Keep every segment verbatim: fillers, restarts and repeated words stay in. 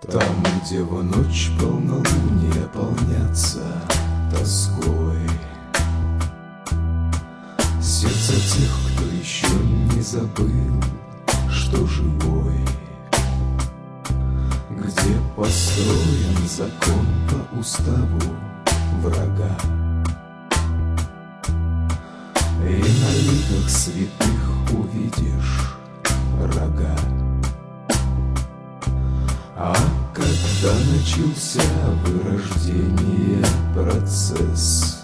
Там, где в ночь полнолуния полнятся тоской сердца тех, кто еще не забыл, что живой, где построен закон по уставу врага, и на лицах святых увидишь рога. А когда начался вырождение процесс,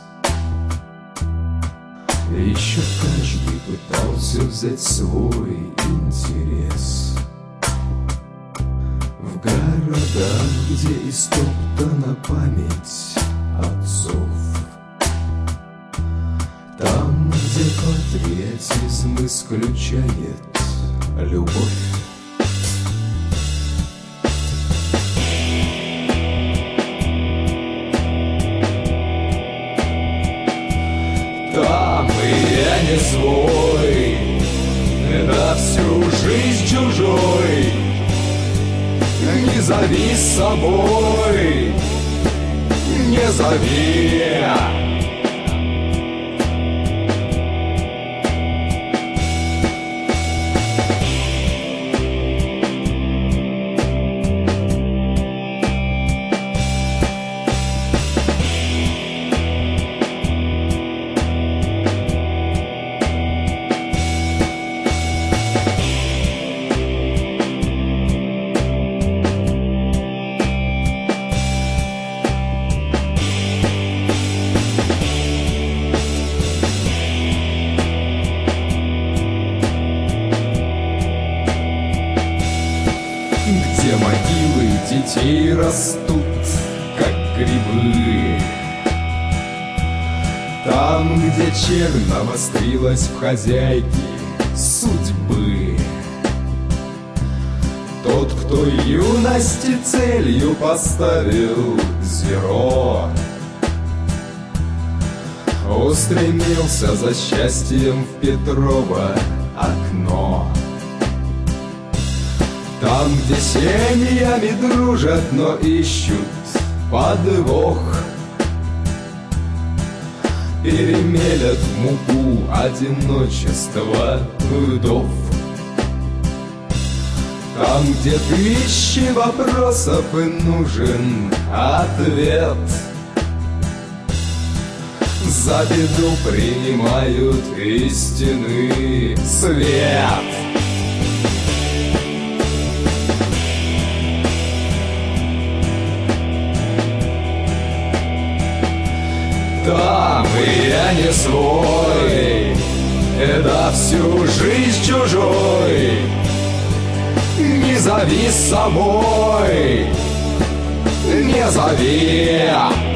еще каждый пытался взять свой интерес. В городах, где истоптана память отцов, там, где патриотизм исключает любовь, там и я не свой, да всю жизнь чужой. Не зови с собой, не зови. Где могилы детей растут, как грибы, там, где чернь навострилась в хозяйке судьбы. Тот, кто юности целью поставил зеро, устремился за счастьем в Петрово окно. Там, где семьями дружат, но ищут подвох, перемелят в муку одиночество вдов. Там, где тысячи вопросов и нужен ответ, за беду принимают истинный свет. Там и я не свой, да всю жизнь чужой. Не зови с собой, не зови.